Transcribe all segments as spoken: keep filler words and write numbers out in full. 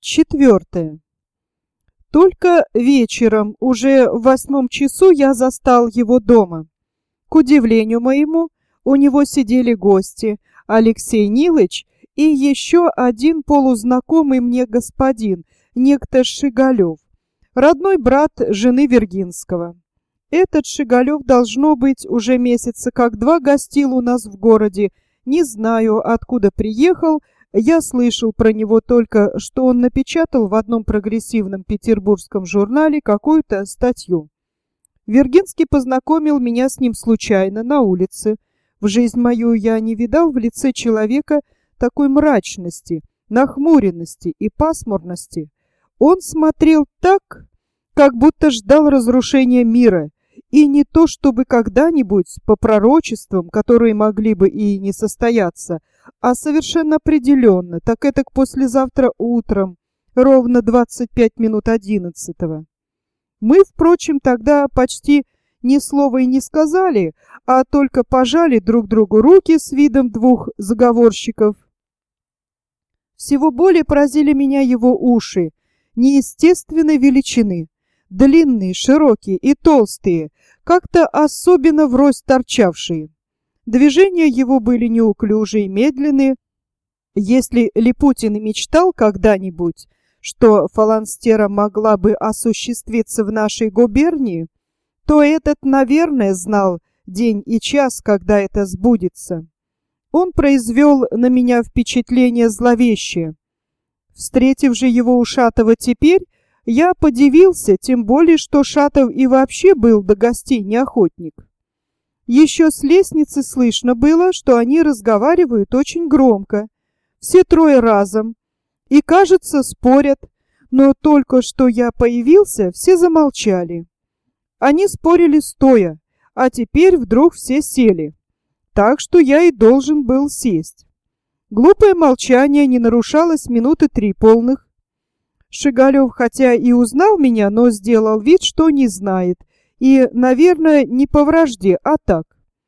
Четвертое. Только вечером, уже в восьмом часу, я застал его дома. К удивлению моему, у него сидели гости, Алексей Нилыч и еще один полузнакомый мне господин, некто Шигалев, родной брат жены Вергинского. Этот Шигалев, должно быть, уже месяца как два гостил у нас в городе, не знаю, откуда приехал. Я слышал про него только, что он напечатал в одном прогрессивном петербургском журнале какую-то статью. Вергинский познакомил меня с ним случайно на улице. В жизнь мою я не видал в лице человека такой мрачности, нахмуренности и пасмурности. Он смотрел так, как будто ждал разрушения мира, и не то чтобы когда-нибудь, по пророчествам, которые могли бы и не состояться, а совершенно определенно, так это к послезавтра утром, ровно двадцать пять минут одиннадцатого. Мы, впрочем, тогда почти ни слова и не сказали, а только пожали друг другу руки с видом двух заговорщиков. Всего более поразили меня его уши, неестественной величины, длинные, широкие и толстые, как-то особенно врозь торчавшие. Движения его были неуклюжие и медленные. Если Липутин и мечтал когда-нибудь, что фаланстера могла бы осуществиться в нашей губернии, то этот, наверное, знал день и час, когда это сбудется. Он произвел на меня впечатление зловещее. Встретив же его у Шатова теперь, я подивился, тем более, что Шатов и вообще был до гостей неохотник. Еще с лестницы слышно было, что они разговаривают очень громко, все трое разом, и, кажется, спорят, но только что я появился, все замолчали. Они спорили стоя, а теперь вдруг все сели, так что я и должен был сесть. Глупое молчание не нарушалось минуты три полных. Шигалев, хотя и узнал меня, но сделал вид, что не знает, и, наверное, не по вражде, а так.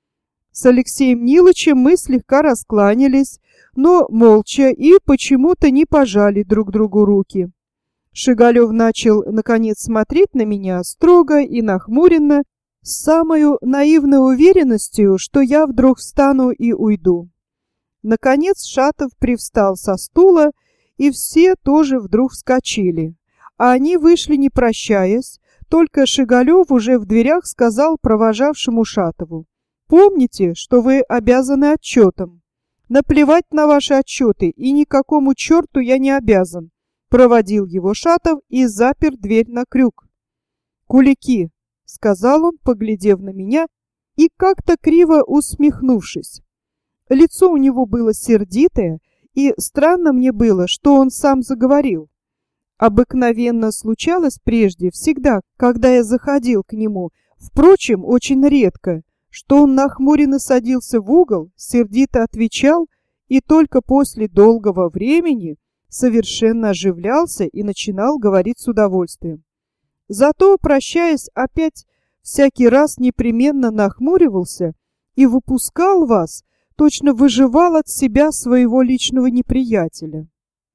С Алексеем Нилычем мы слегка раскланялись, но молча и почему-то не пожали друг другу руки. Шигалев начал, наконец, смотреть на меня строго и нахмуренно, с самой наивной уверенностью, что я вдруг встану и уйду. Наконец Шатов привстал со стула, и все тоже вдруг вскочили. А они вышли, не прощаясь, только Шигалев уже в дверях сказал провожавшему Шатову: «Помните, что вы обязаны отчетом. Наплевать на ваши отчеты, и никакому черту я не обязан». Проводил его Шатов и запер дверь на крюк. «Кулики», — сказал он, поглядев на меня и как-то криво усмехнувшись. Лицо у него было сердитое, и странно мне было, что он сам заговорил. Обыкновенно случалось прежде, всегда, когда я заходил к нему, впрочем, очень редко, что он нахмуренно садился в угол, сердито отвечал и только после долгого времени совершенно оживлялся и начинал говорить с удовольствием. Зато, прощаясь, опять всякий раз непременно нахмуривался и выпускал вас, точно выживал от себя своего личного неприятеля.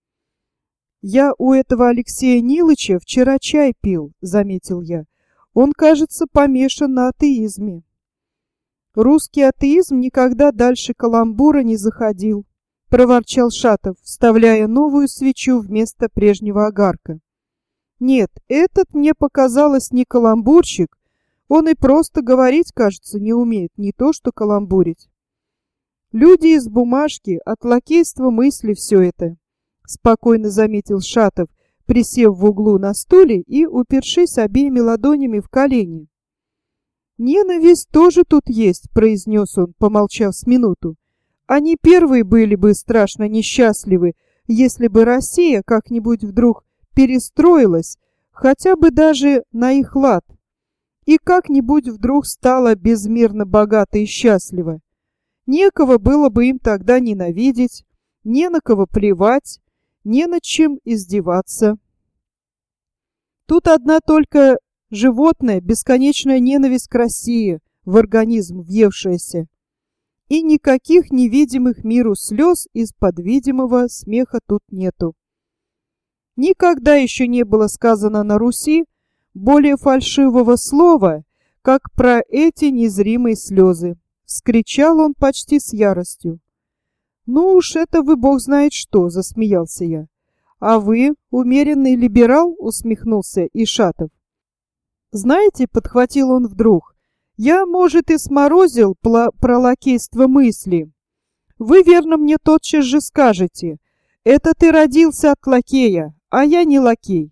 «Я у этого Алексея Нилыча вчера чай пил», — заметил я. «Он, кажется, помешан на атеизме». «Русский атеизм никогда дальше каламбура не заходил», — проворчал Шатов, вставляя новую свечу вместо прежнего огарка. «Нет, этот, мне показалось, не каламбурщик. Он и просто говорить, кажется, не умеет, не то что каламбурить. Люди из бумажки, от лакейства мысли все это», — спокойно заметил Шатов, присев в углу на стуле и упершись обеими ладонями в колени. «Ненависть тоже тут есть», — произнес он, помолчав с минуту. «Они первые были бы страшно несчастливы, если бы Россия как-нибудь вдруг перестроилась, хотя бы даже на их лад, и как-нибудь вдруг стала безмерно богата и счастлива. Некого было бы им тогда ненавидеть, не на кого плевать, не над чем издеваться. Тут одна только животная, бесконечная ненависть к России в организм въевшаяся. И никаких невидимых миру слез из-под видимого смеха тут нету. Никогда еще не было сказано на Руси более фальшивого слова, как про эти незримые слезы. Вскричал он почти с яростью. «Ну уж это вы бог знает что!» — засмеялся я. «А вы, умеренный либерал?» — усмехнулся Ишатов. «Знаете, — подхватил он вдруг, — я, может, и сморозил про лакейство мысли. Вы, верно, мне тотчас же скажете, это ты родился от лакея, а я не лакей».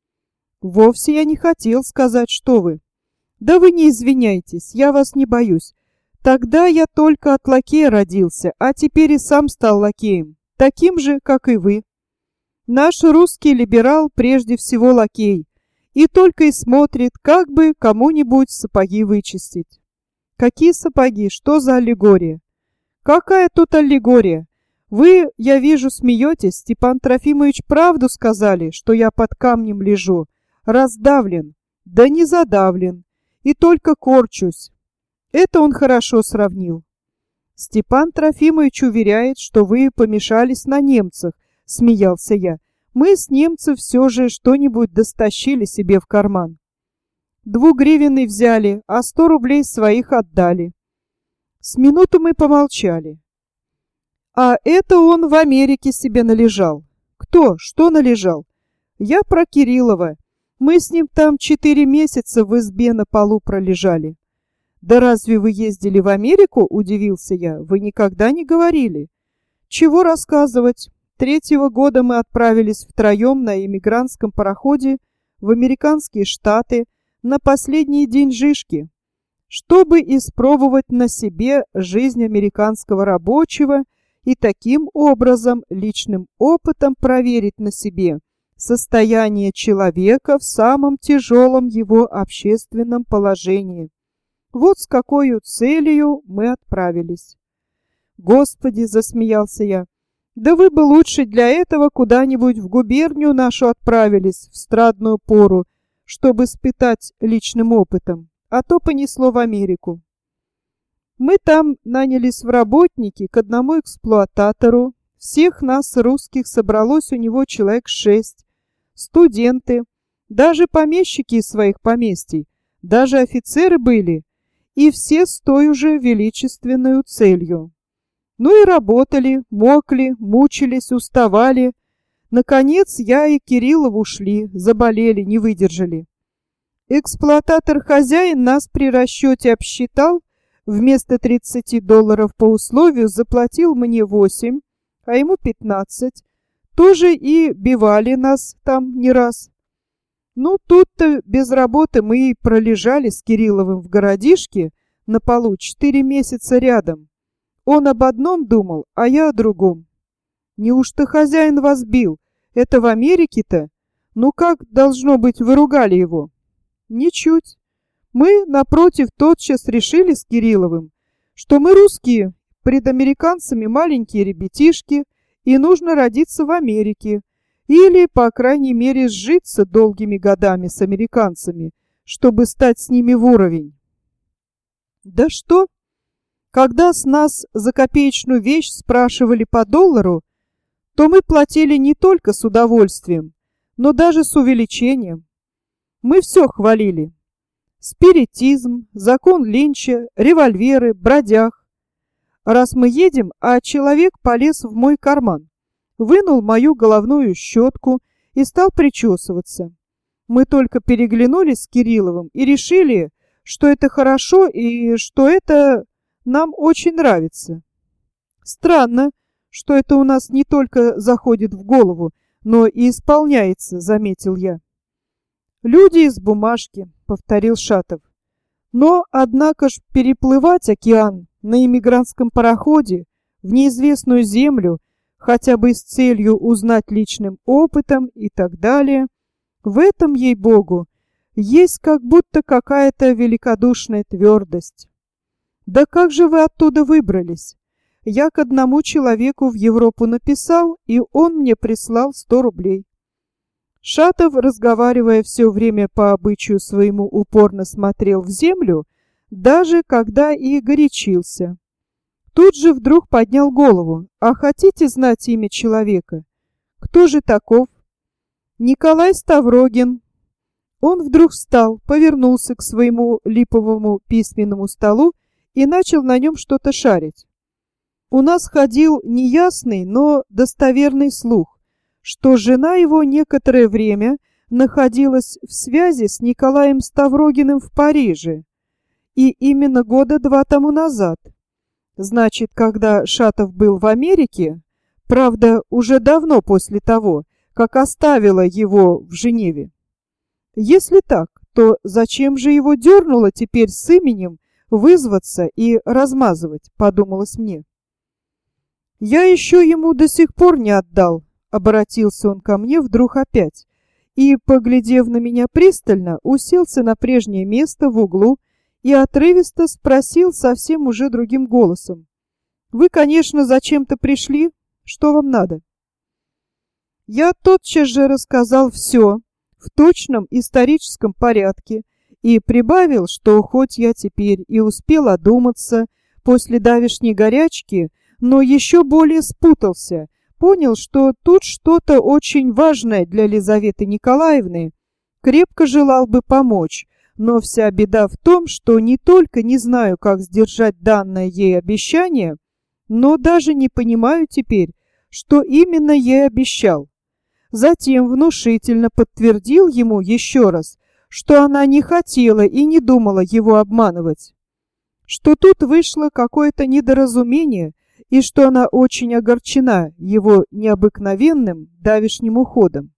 «Вовсе я не хотел сказать, что вы». «Да вы не извиняйтесь, я вас не боюсь. Тогда я только от лакея родился, а теперь и сам стал лакеем, таким же, как и вы. Наш русский либерал прежде всего лакей, и только и смотрит, как бы кому-нибудь сапоги вычистить». «Какие сапоги? Что за аллегория?» «Какая тут аллегория? Вы, я вижу, смеетесь. Степан Трофимович правду сказали, что я под камнем лежу, раздавлен, да не задавлен, и только корчусь». Это он хорошо сравнил. «Степан Трофимович уверяет, что вы помешались на немцах», — смеялся я. «Мы с немцев все же что-нибудь достащили себе в карман. Двугривенный взяли, а сто рублей своих отдали». С минуту мы помолчали. «А это он в Америке себе належал». «Кто? Что належал?» «Я про Кириллова. Мы с ним там четыре месяца в избе на полу пролежали». «Да разве вы ездили в Америку?» — удивился я. «Вы никогда не говорили». «Чего рассказывать? Третьего года мы отправились втроем на эмигрантском пароходе в американские штаты на последние деньжишки, чтобы испробовать на себе жизнь американского рабочего и таким образом личным опытом проверить на себе состояние человека в самом тяжелом его общественном положении. Вот с какой целью мы отправились». «Господи!» — засмеялся я. «Да вы бы лучше для этого куда-нибудь в губернию нашу отправились в страдную пору, чтобы испытать личным опытом, а то понесло в Америку». Мы там нанялись в работники к одному эксплуататору. Всех нас, русских, собралось у него человек шесть. Студенты, даже помещики из своих поместий, даже офицеры были, и все с той же величественной целью. Ну и работали, мокли, мучились, уставали. Наконец я и Кириллов ушли, заболели, не выдержали. Эксплуататор-хозяин нас при расчете обсчитал, вместо тридцати долларов по условию заплатил мне восемь, а ему пятнадцать. Тоже и бивали нас там не раз. Ну, тут-то без работы мы и пролежали с Кирилловым в городишке на полу четыре месяца рядом. Он об одном думал, а я о другом. «Неужто хозяин вас бил? Это в Америке-то? Ну как, должно быть, вы ругали его?» «Ничуть. Мы, напротив, тотчас решили с Кирилловым, что мы русские, пред американцами маленькие ребятишки, и нужно родиться в Америке, или, по крайней мере, сжиться долгими годами с американцами, чтобы стать с ними в уровень». «Да что? Когда с нас за копеечную вещь спрашивали по доллару, то мы платили не только с удовольствием, но даже с увеличением. Мы все хвалили. Спиритизм, закон Линча, револьверы, бродяг. Раз мы едем, а человек полез в мой карман, вынул мою головную щетку и стал причесываться. Мы только переглянулись с Кирилловым и решили, что это хорошо и что это нам очень нравится. Странно, что это у нас не только заходит в голову, но и исполняется, заметил я. «Люди из бумажки», — повторил Шатов. «Но, однако ж, переплывать океан на эмигрантском пароходе в неизвестную землю, хотя бы с целью узнать личным опытом и так далее, в этом, ей-богу, есть как будто какая-то великодушная твердость. Да как же вы оттуда выбрались? Я к одному человеку в Европу написал, и он мне прислал сто рублей». Шатов, разговаривая все время по обычаю своему, упорно смотрел в землю, даже когда и горячился. Тут же вдруг поднял голову. «А хотите знать имя человека? Кто же таков?» Николай Ставрогин». Он вдруг встал, повернулся к своему липовому письменному столу и начал на нем что-то шарить. У нас ходил неясный, но достоверный слух, что жена его некоторое время находилась в связи с Николаем Ставрогиным в Париже, и именно года два тому назад. Значит, когда Шатов был в Америке, правда, уже давно после того, как оставила его в Женеве. Если так, то зачем же его дернуло теперь с именем вызваться и размазывать, подумалось мне. «Я еще ему до сих пор не отдал», — обратился он ко мне вдруг опять, и, поглядев на меня пристально, уселся на прежнее место в углу и отрывисто спросил совсем уже другим голосом: «Вы, конечно, зачем-то пришли? Что вам надо?» Я тотчас же рассказал все в точном историческом порядке и прибавил, что хоть я теперь и успел одуматься после давешней горячки, но еще более спутался, понял, что тут что-то очень важное для Лизаветы Николаевны, крепко желал бы помочь, но вся беда в том, что не только не знаю, как сдержать данное ей обещание, но даже не понимаю теперь, что именно ей обещал. Затем внушительно подтвердил ему еще раз, что она не хотела и не думала его обманывать, что тут вышло какое-то недоразумение и что она очень огорчена его необыкновенным давешним уходом.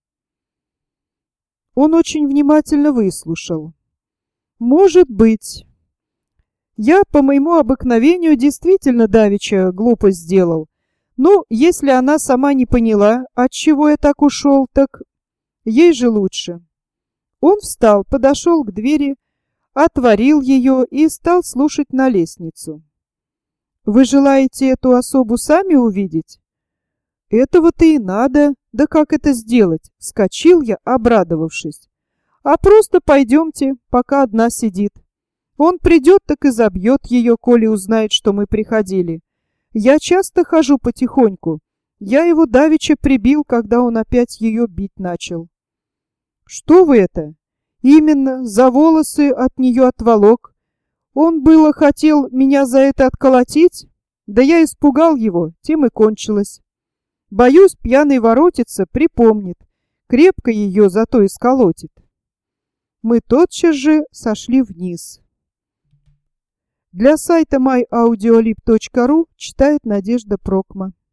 Он очень внимательно выслушал. «Может быть. Я по моему обыкновению действительно давеча глупость сделал. Ну, если она сама не поняла, отчего я так ушел, так ей же лучше». Он встал, подошел к двери, отворил ее и стал слушать на лестницу. «Вы желаете эту особу сами увидеть?» «Этого-то и надо. Да как это сделать?» — вскочил я, обрадовавшись. «А просто пойдемте, пока одна сидит. Он придет, так и забьет ее, коли узнает, что мы приходили. Я часто хожу потихоньку. Я его давеча прибил, когда он опять ее бить начал». «Что вы это?» «Именно, за волосы от нее отволок. Он было хотел меня за это отколотить, да я испугал его, тем и кончилось. Боюсь, пьяный воротится, припомнит, крепко ее зато исколотит». Мы тотчас же сошли вниз. Для сайта май аудиолиб точка ру читает Надежда Прокма.